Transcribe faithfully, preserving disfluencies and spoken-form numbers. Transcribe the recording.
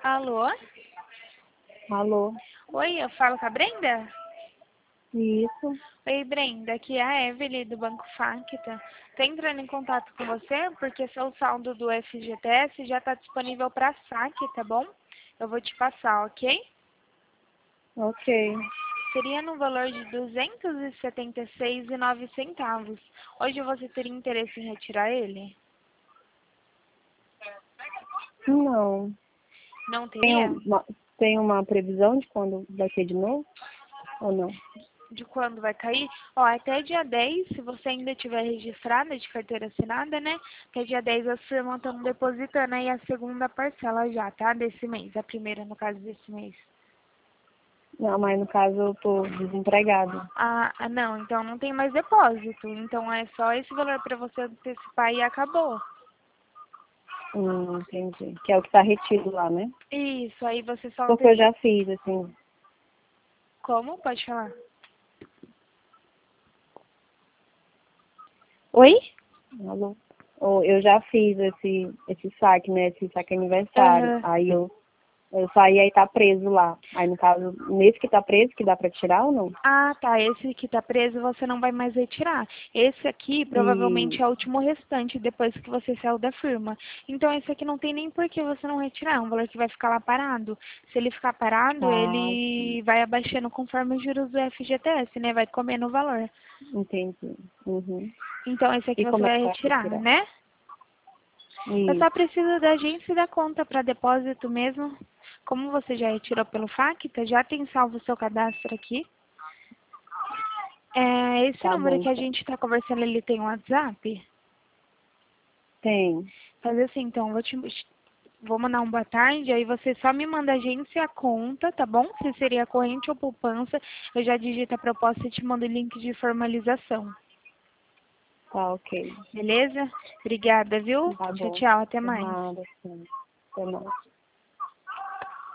Alô? Alô? Oi, eu falo com a Brenda? Isso. Oi, Brenda, aqui é a Evelyn do Banco Facta. Tô entrando em contato com você porque seu saldo do F G T S já está disponível para saque, tá bom? Eu vou te passar, ok? Ok. Seria no valor de duzentos e setenta e seis reais e nove centavos. Hoje você teria interesse em retirar ele? Não. Não Tem teria? uma, tem uma previsão de quando vai ser de novo? Ou não? De quando vai cair? Ó, até dia dez, se você ainda tiver registrada de carteira assinada, né? Até dia dez as firmas estão depositando aí a segunda parcela já, tá? Desse mês. A primeira, no caso, desse mês. Não, mas no caso eu tô desempregado. Ah, ah, não. Então não tem mais depósito. Então é só esse valor para você antecipar e acabou. Hum, entendi. Que é o que tá retido lá, né? Isso, aí você só Porque eu antecipa. já fiz, assim. Como? Pode falar. Oi? Alô? Ou eu já fiz esse, esse saque, né? Esse saque aniversário. Aham. Aí eu, eu saí aí tá preso lá. Aí no caso, nesse que tá preso, que dá pra tirar ou não? Ah, tá. Esse que tá preso você não vai mais retirar. Esse aqui E. provavelmente é o último restante depois que você saiu da firma. Então esse aqui não tem nem por que você não retirar. É um valor que vai ficar lá parado. Se ele ficar parado, Ah, sim. ele vai abaixando conforme os juros do F G T S, né? Vai comendo o valor. Entendi. Uhum. Então esse aqui E você como é vai que vai retirar, retirar? né? Eu só Isso. preciso da agência e da conta para depósito mesmo. Como você já retirou pelo Facta, já tem salvo o seu cadastro aqui. É, esse Tá bom, número que a então. gente está conversando, ele tem um WhatsApp? Tem. Fazer assim, então, vou te vou mandar um boa tarde, aí você só me manda a agência e a conta, tá bom? Se seria corrente ou poupança, eu já digito a proposta e te mando o link de formalização. Tá ok. Beleza? Obrigada, viu? Tá Tchau, bom. tchau, até Por mais. nada, sim. Até mais.